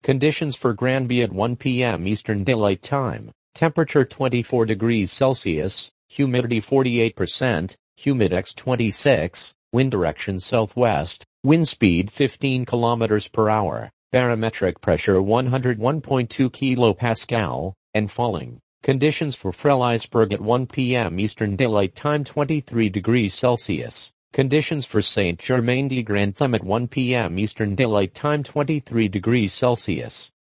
Conditions for Granby at 1 p.m. Eastern Daylight Time. Temperature 24 degrees Celsius, humidity 48%, humidex 26, wind direction southwest, wind speed 15 kilometers per hour, barometric pressure 101.2 kilopascal, and falling. Conditions for Frelighsburg at 1 p.m. Eastern Daylight Time 23 degrees Celsius. Conditions for Saint-Germain-de-Grantham at 1 p.m. Eastern Daylight Time 23 degrees Celsius.